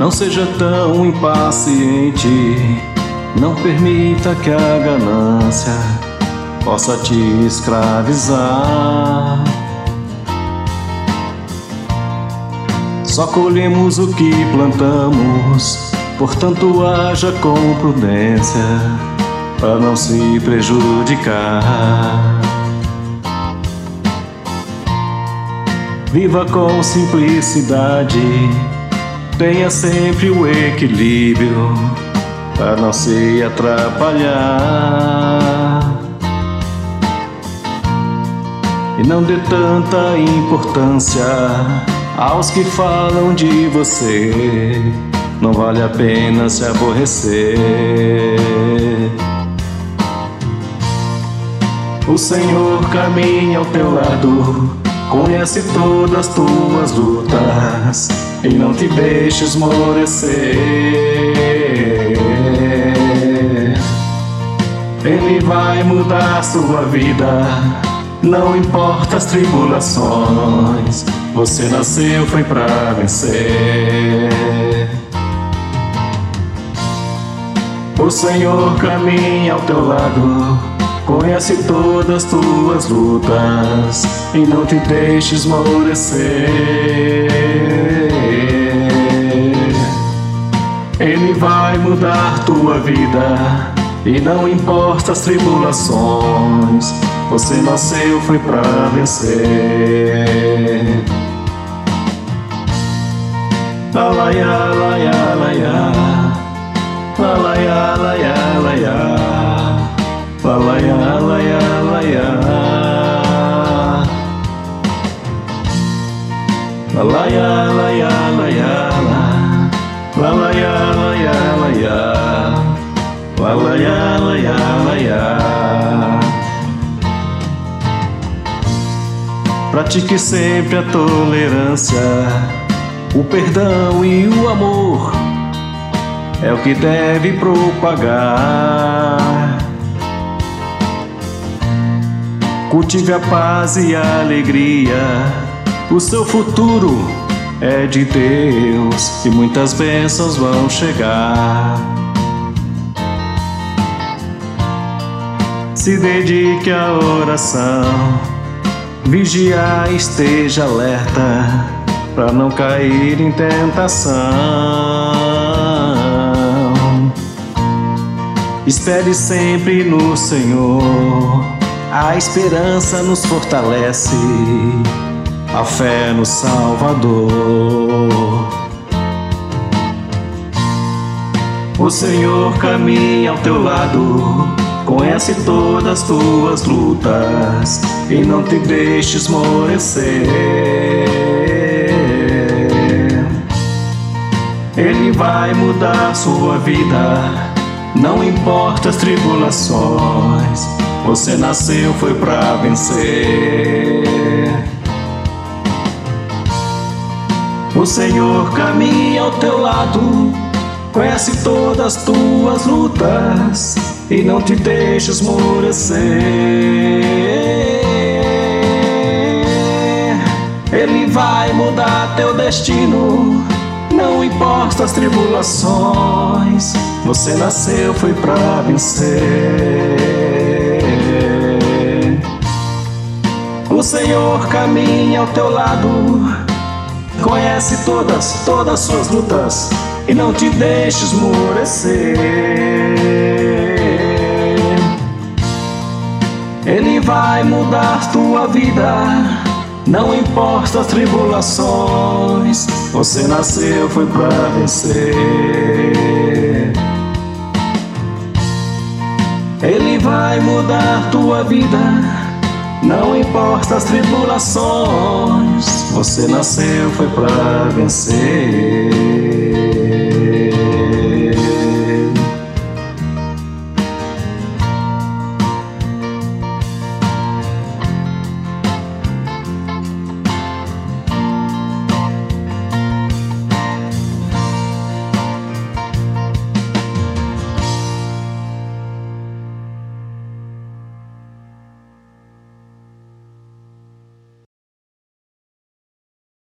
Não seja tão impaciente, não permita que a ganância possa te escravizar. Só colhemos o que plantamos, portanto haja com prudência, para não se prejudicar. Viva com simplicidade, tenha sempre o equilíbrio, para não se atrapalhar. E não dê tanta importância aos que falam de você, não vale a pena se aborrecer. O Senhor caminha ao teu lado, conhece todas as tuas lutas e não te deixe esmorecer. Ele vai mudar sua vida, não importa as tribulações, você nasceu foi pra vencer. O Senhor caminha ao teu lado, conhece todas as tuas lutas e não te deixe esmorecer. Ele vai mudar tua vida e não importa as tribulações, você nasceu foi pra vencer. Lalaiá, laiá, laiá, lalaiá, laiá, laiá, lalaiá, laiá, laiá, lalaiá, laiá, laiá, lalaiá, laiá, laiá, lalaiá, laiá, laiá. Pratique sempre a tolerância, o perdão e o amor, é o que deve propagar. Cultive a paz e a alegria, o seu futuro é de Deus e muitas bênçãos vão chegar. Se dedique à oração, vigiar, esteja alerta, para não cair em tentação. Espere sempre no Senhor, a esperança nos fortalece, a fé no Salvador. O Senhor caminha ao teu lado, conhece todas as tuas lutas e não te deixe esmorecer. Ele vai mudar sua vida, não importa as tribulações, você nasceu foi pra vencer. O Senhor caminha ao teu lado, conhece todas as tuas lutas e não te deixe esmorecer. Ele vai mudar teu destino, não importa as tribulações, você nasceu foi pra vencer. O Senhor caminha ao teu lado, conhece todas as suas lutas e não te deixe esmorecer. Ele vai mudar tua vida, não importa as tribulações, você nasceu foi pra vencer. Ele vai mudar tua vida, não importa as tribulações, você nasceu foi pra vencer.